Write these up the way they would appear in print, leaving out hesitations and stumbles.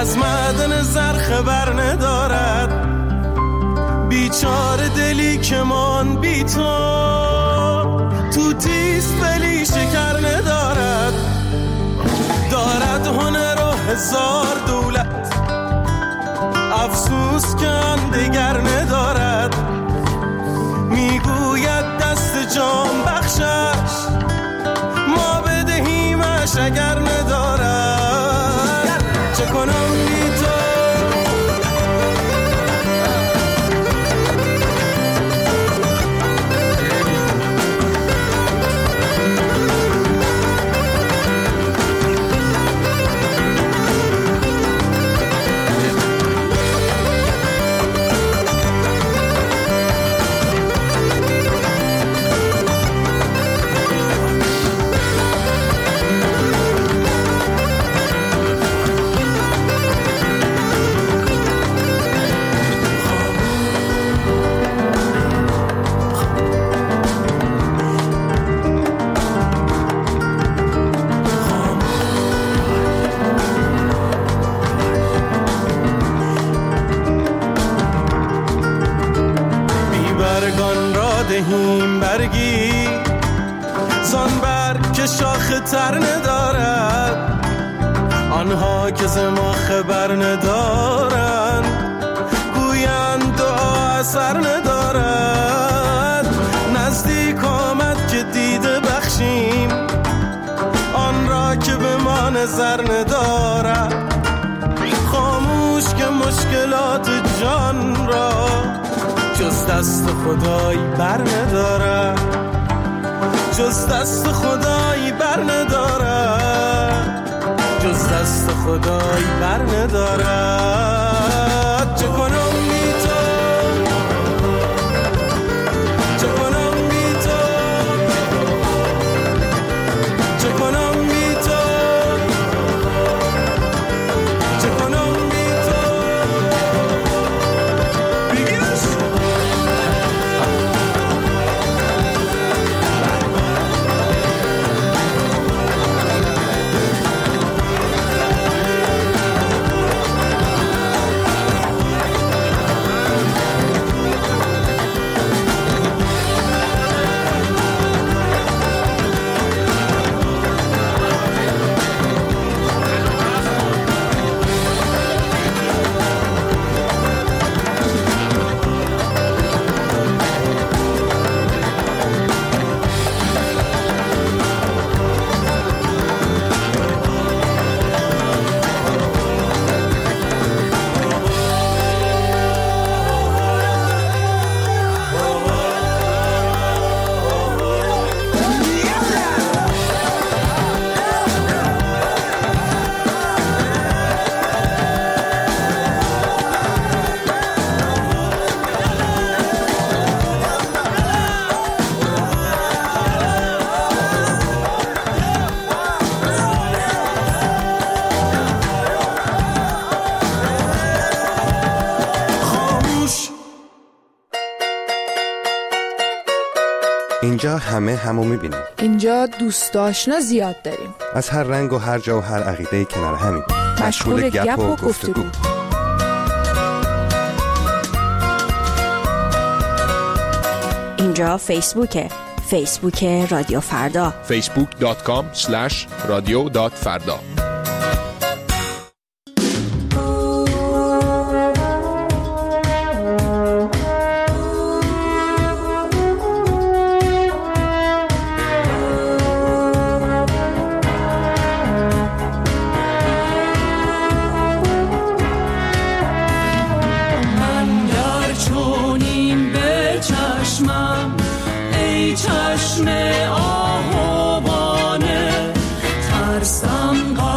از معدن زر خبر ندارد، بیچاره دلی که من بی تو تیست ولی شکر ندارد، دارد هنر و هزار دولت، افسوس که دیگر ندارد، میگوید دست جان بخشش ما بدهیمش اگر ندارد. چه کنم بی تو دهیم برگی زان برگ که شاخه تر ندارد، آنها که ز ما خبر ندارند گویند دعا اثر ندارد. نزدیک آمد که دیده بخشیم آن را که به ما نظر ندارد، خاموش که مشکلات جان را جز دست خدای بر ندارد، جز دست خدای بر ندارد، جز دست خدای بر ندارد. چه کنم بی تو، چه کنم بی تو، چه کنم بی تو، چه کنم بی تو. بگیرش اینجا همو میبینیم. اینجا دوست آشنا زیاد داریم، از هر رنگ و هر جا و هر عقیده کنار همین، مشغول گپ و گفتگو. اینجا فیسبوک رادیو فردا، facebook.com/radio.farda. چشم آهوانه ترسم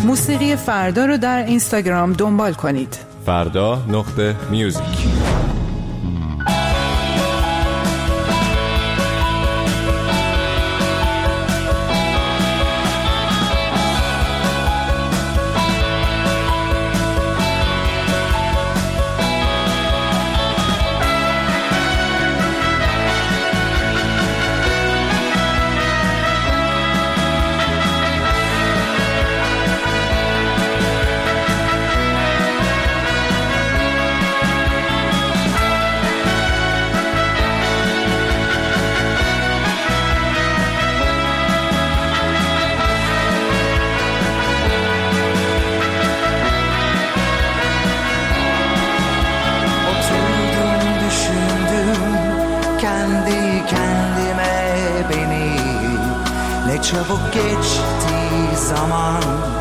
موسیقی فردا رو در اینستاگرام دنبال کنید. فردا.music. Çabuk geçti zaman,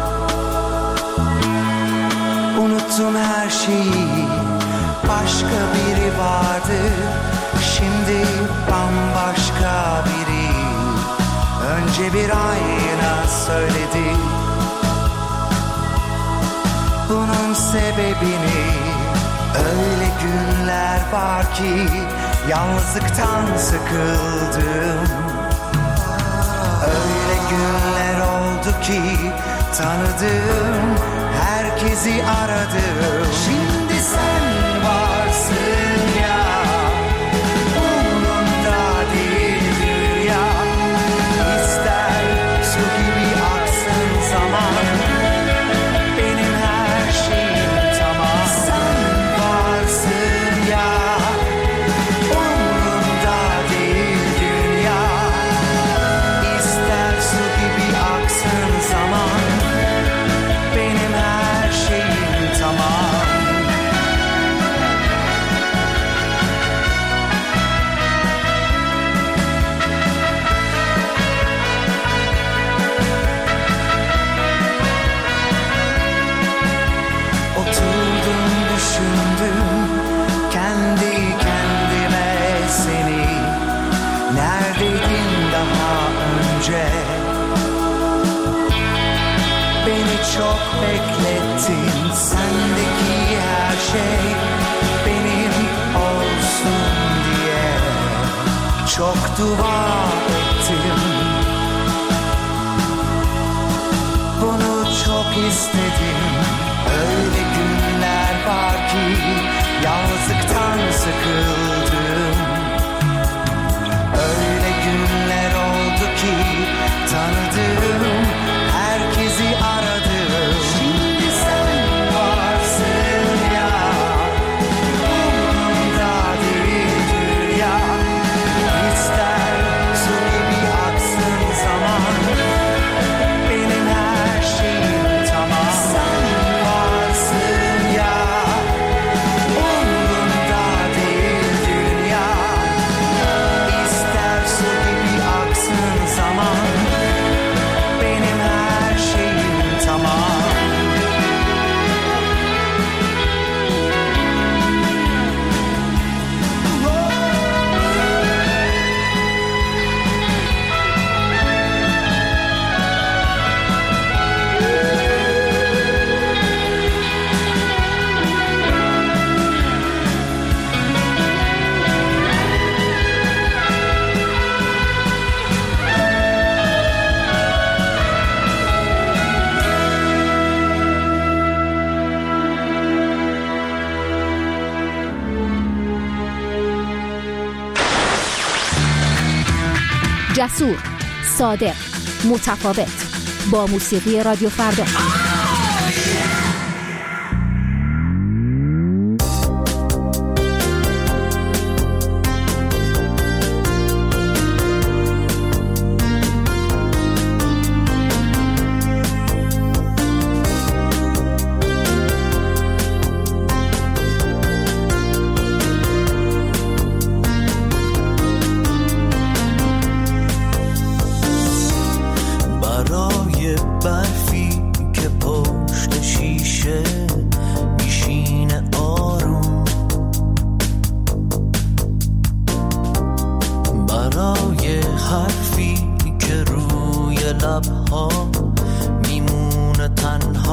unuttum her şeyi, başka biri vardı, şimdi bambaşka biri. Önce bir ayna söyledi bunun sebebini. Öyle günler var ki yalnızlıktan sıkıldım. Öyle günler oldu ki tanıdım, herkesi aradım. Şimdi sen varsın ya, umurumda değil dünya. İster su gibi aksın zaman, benim her şeyim tamam. Sen varsın ya, umurumda değil dünya. Su gibi aksın zaman, benim her şeyim tamam. Oturdum düşündüm kendi kendime seni. Neredeydin daha önce? Beni çok beklettin, sendeki her şey benim olsun diye. Çok dua ettim, bunu çok istedim. Öyle günler var ki yalnızlıktan sıkıldım. Öyle günler oldu ki tanıdım, herkesi aradım. Şimdi sen varsın ya, umurumda değil dünya. İster su gibi aksın zaman, benim her şeyim tamam. Sen varsın ya, umurumda değil dünya. İster su gibi aksın zaman, benim her şeyim tamam. جسور، صادق، متفاوت، با موسیقی رادیو فردا. حرفی که روی لبها میمونه تنها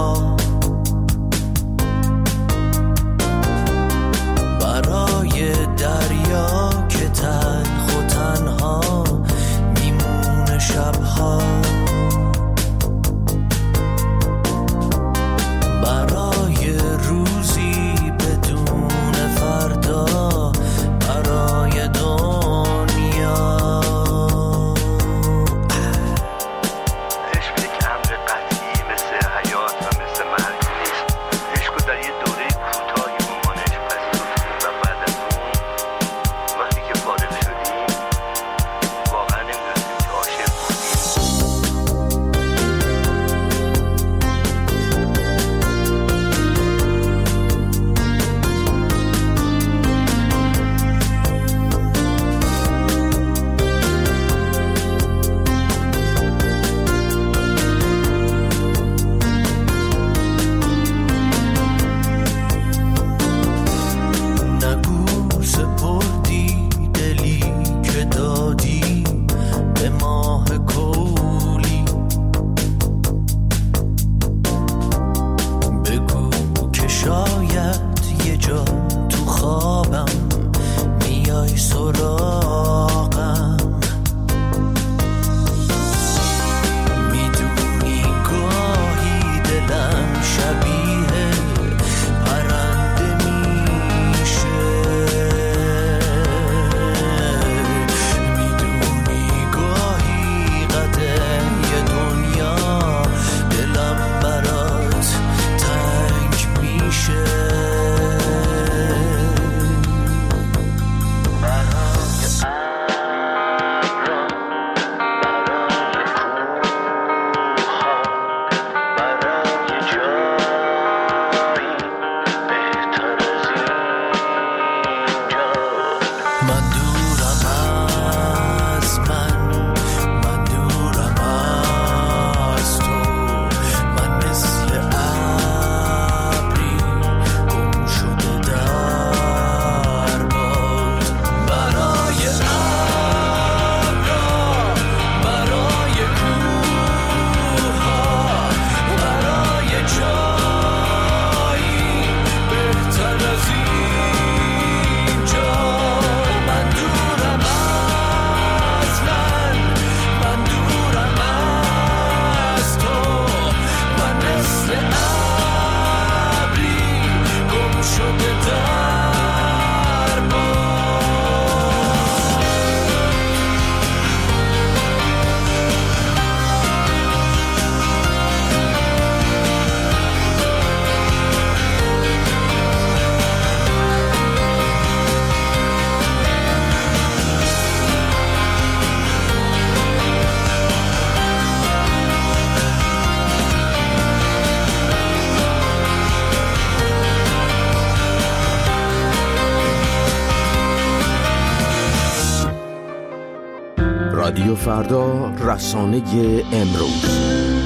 فردا، رسانه امروز.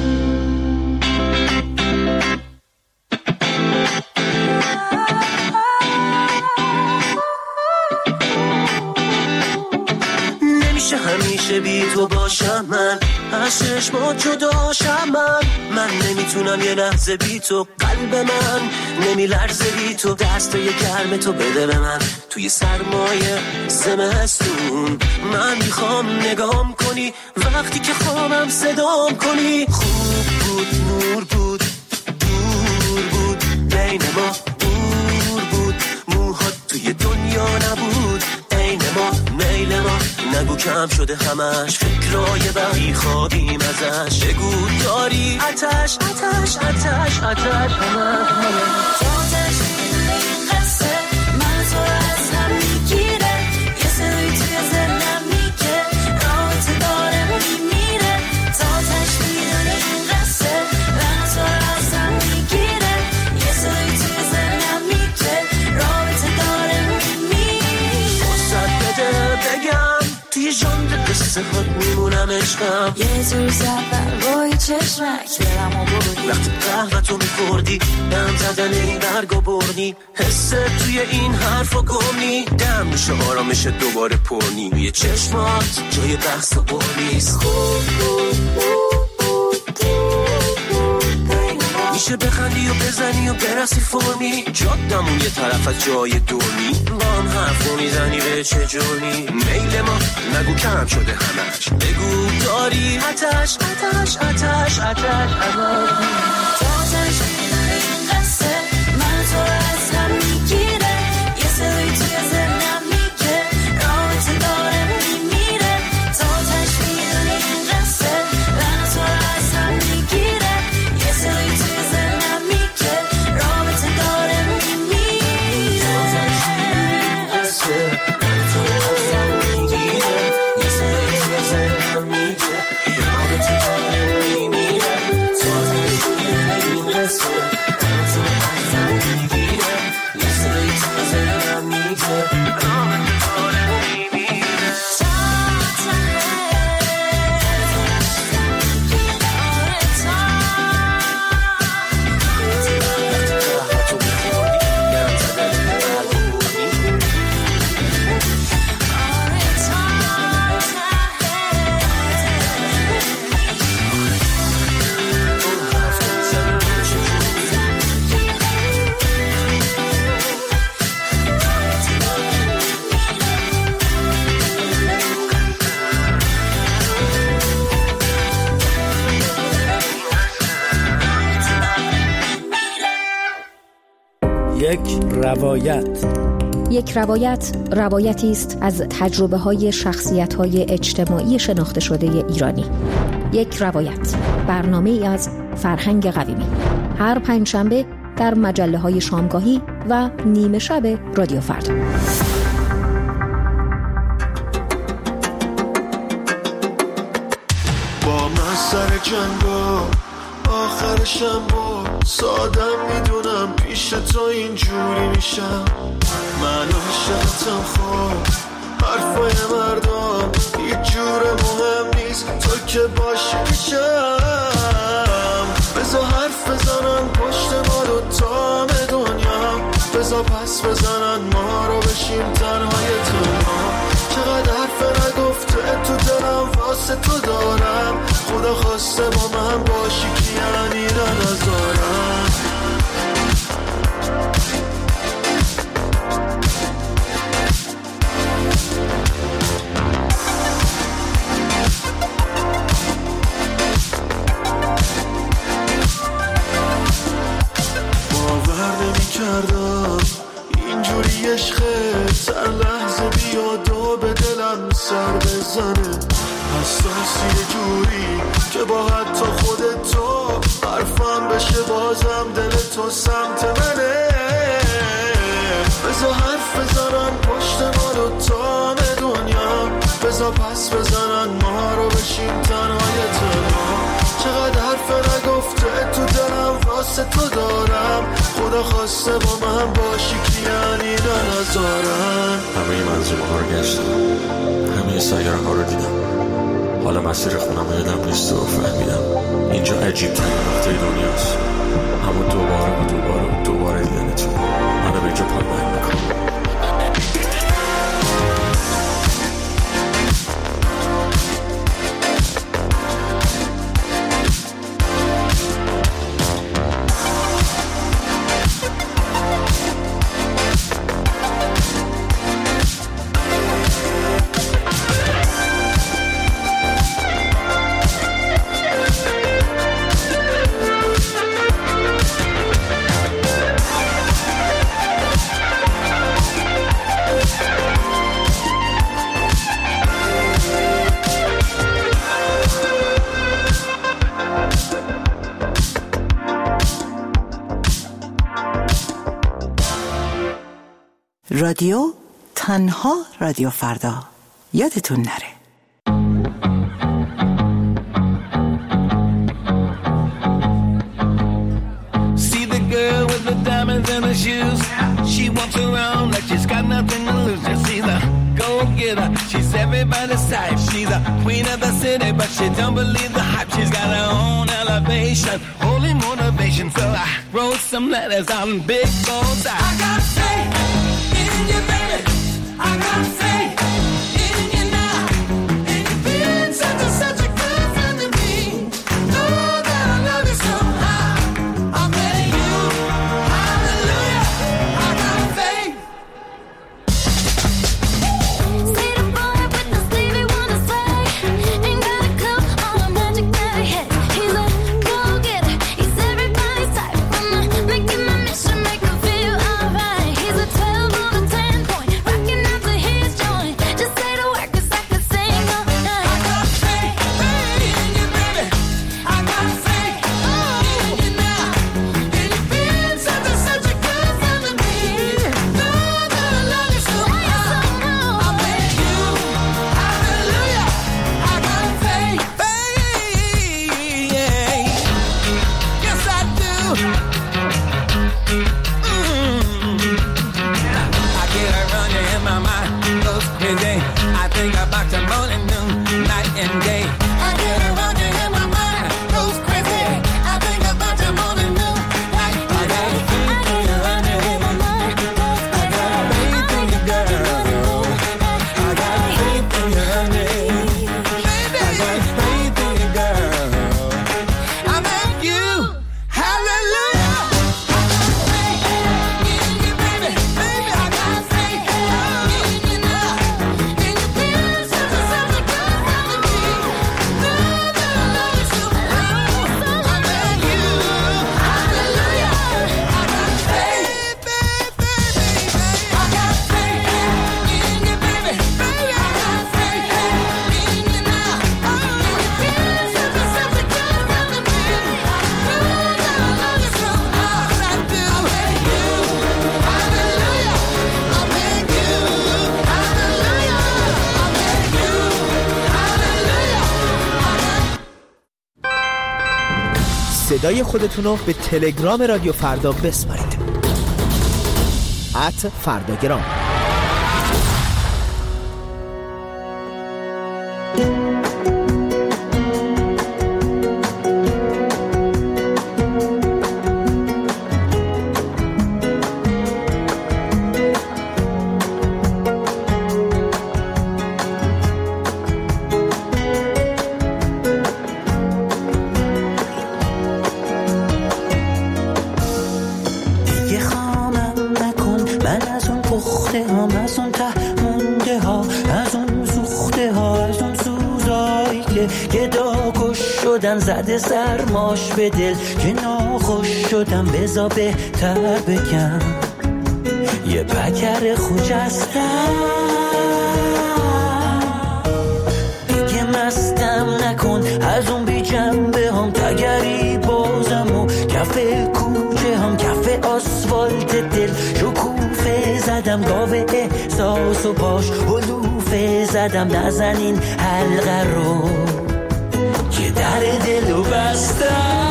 همیشه بی تو باشم من، از چشمات جداشم من نمیتونم یه لحظه بی تو، قلب من نمیلرزه بی تو، دستای گرم تو بده به من توی سرمایه زمستون. من میخوام نگام کنی وقتی که خوابم صدام کنی. خوب بود نور بود دور بود بین ما، دور بود موهات توی دنیا نبود عین ما، میل ما نگو کم شده همش، فکرای بقی خوابیم ازش. بگو داری آتش آتش آتش آتش آتش این قصه من تو از هم میگیره، یه سری توی ذهنم میگه رابطه داره میمیره. آتش میدونه این قصه من تو از هم میگیره، یه سری توی ذهنم میگه رابطه داره میمیره. فرصت بده بگم توی ژانر قصه هات میمونم عشقم، یه زور زبر بای چشمک دلمو بردی وقتی قهوه‌تو میخوردی، دم زدن این برگو بردی، حست توی این حرفا گمنی، دم میشه آرامش دوباره پرنی، توی چشمات جای بحث و بر نیست. میشه بخندی و بزنی و برسی فرمی، جادمون یه طرف از جای دورنی، با هم حرفو میزنی به چه جونی. میل ما نگو کم شده همش، بگو داری آتش آتش آتش آتش آتش این قصه من تو از هم میگیره، یه سری توی ذهنم میگه رابطه داره میمیره. آتش میدونه این قصه من تو از هم میگیره، یه سری توی ذهنم میگه رابطه داره میمیره. آتش این قصه من تو از هم میگیره، یه سری توی ذهنم میگه رابطه داره میمیره. آتش این قصه من تو از هم میگیره، یه سری توی ذهنم میگه رابطه داره میمیره. یک روایت روایتی است از تجربه‌های شخصیت‌های اجتماعی شناخته شده ایرانی. یک روایت، برنامه‌ای از فرهنگ قویمی، هر پنجشنبه در مجله‌های شامگاهی و نیمه شب رادیو فردا. با من سر جنگا آخرشم با سادم میدونم پیش تو اینجوری میشم، من عاشقتم خواب حرفای مردم هیچ جور مهم نیست، تو که باشی میشم. بذار حرف بزنن پشت ما رو تام دنیا، بذار پس بزنن ما رو بشیم تنهای تنها. چقدر حرف نگفته تو دلم واسه تو دارم، خدا خواسته با من باشی که یعنی نذارم. باور نمی کردم اینجوری عشقت هر لحظه بیاد و به دلم سر بزنه، حساسی جوری که با حتی خودتو حرفم بشه بازم دل تو سمت منه. بذار حرف بزنن پشت ما رو تام دنیا، بذار پس بزنن ما رو بشیم تنهای تنها. چقدر حرف نگفته تو دلم واسه تو دارم، خدا خواسته با من باشی که یعنی نذارم. همه منظومه ها رو گشتم، همه سیاره ها رو دیدم، حالا مسیر خونم یادم نیست و فهمیدم اینجا عجیب ترین نقطه دنیاست، اما دوباره دیدنتون منو به اینجا پایمال میکنم. رادیو تنها رادیو فردا، یادتون نره. See the girl with the diamonds in her shoes. She walks around like she's got nothing to lose. Just see the go-getter. She's everybody's type. She's a queen of the city, but she don't believe the hype. She's got her own elevation, holy motivation. So I wrote some letters on big bold sides. I got faith in you, baby. I got faith in you now. And you've been such a good friend to me. Know that I love you so high. I'm letting you, hallelujah. I got faith. See the boy with the sleevey wanna sway. Ain't got a clue on a magic that he had. He's a go-getter. He's everybody's type. I'ma make him my mission, make him feel alright. He's a 12 on a 10 point, rocking out to his joint. Just say the word 'cause I can sing all night. I got faith in you, baby. I got faith in you now. And you've been such a good friend to me. Know that I love you so high. I'm letting you, hallelujah. I got faith, yeah. Yes, I do. I get a running in my mind, goes crazy. I think about the morning, noon, night and day. I get a running in my mind, goes crazy. I think about the morning, noon, night and day. I get a running in my mind, goes crazy. I got faith in you, girl. I got faith in you, honey. Baby, I got faith in you, girl. I'm at you, hallelujah. صدای خودتونو به تلگرام رادیو فردا بسپارید. @فرداگرام. دیگه خامم نکن من از اون پخته هام، از اون ته مونده ها، از اون سوخته ها، از اون سوزایی که گدا کش شدن زده سرماش به دل که ناخوش شدم. بزا بهتر بگم یه بکر خوجستم. دیگه مستم نکن از اون بی جنبه هم، تگری بازم و کف کوچه هم، کف آسفالت دل شکوفه زدم. گاوه احساس و باش علوفه زدم. نزن این حلقه رو که در دلو بستم.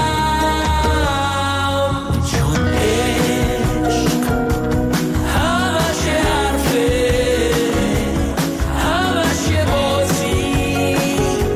چون عشق همش حرفه، همش بازی،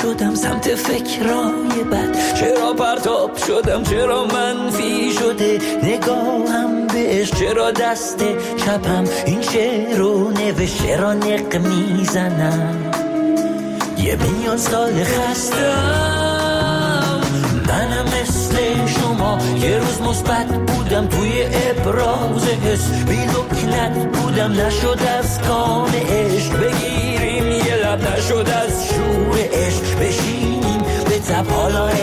شدم سمت فکرای بد، چرا پرتاب شدم، چرا منفی شده نگاهم بهش، چرا دست چپم این شعر رو نوشت، چرا نق میزنم 1,000,000 سال خستم. منم مثل شما یه روز مثبت بودم توی ابراز حس، بی لکنت بودم نشد از کام عشق بگیریم یه لب، نشد از شور عشق بشینیم به تب حالا